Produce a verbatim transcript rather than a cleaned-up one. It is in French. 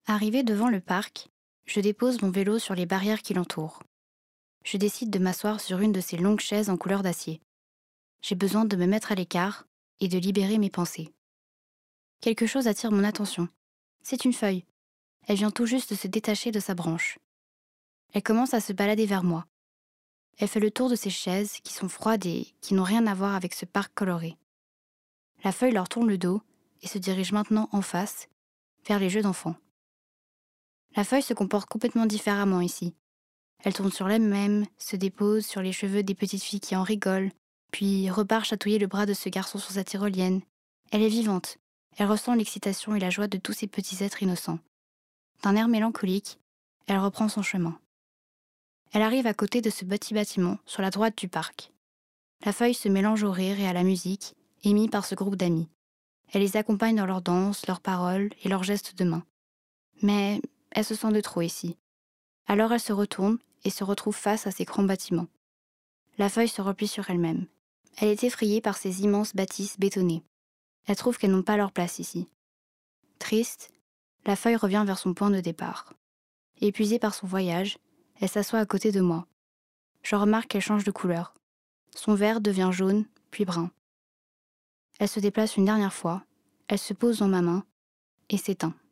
Arrivé devant le parc, je dépose mon vélo sur les barrières qui l'entourent. Je décide de m'asseoir sur une de ces longues chaises en couleur d'acier. J'ai besoin de me mettre à l'écart et de libérer mes pensées. Quelque chose attire mon attention. C'est une feuille. Elle vient tout juste de se détacher de sa branche. Elle commence à se balader vers moi. Elle fait le tour de ces chaises qui sont froides et qui n'ont rien à voir avec ce parc coloré. La feuille leur tourne le dos et se dirige maintenant en face, vers les jeux d'enfants. La feuille se comporte complètement différemment ici. Elle tourne sur elle-même, se dépose sur les cheveux des petites filles qui en rigolent, puis repart chatouiller le bras de ce garçon sur sa tyrolienne. Elle est vivante. Elle ressent l'excitation et la joie de tous ces petits êtres innocents. D'un air mélancolique, elle reprend son chemin. Elle arrive à côté de ce petit bâtiment, sur la droite du parc. La feuille se mélange au rire et à la musique, émis par ce groupe d'amis. Elle les accompagne dans leurs danses, leurs paroles et leurs gestes de main. Mais elle se sent de trop ici. Alors elle se retourne et se retrouve face à ces grands bâtiments. La feuille se replie sur elle-même. Elle est effrayée par ces immenses bâtisses bétonnées. Elle trouve qu'elles n'ont pas leur place ici. Triste, la feuille revient vers son point de départ. Épuisée par son voyage, elle s'assoit à côté de moi. Je remarque qu'elle change de couleur. Son vert devient jaune, puis brun. Elle se déplace une dernière fois, elle se pose dans ma main et s'éteint.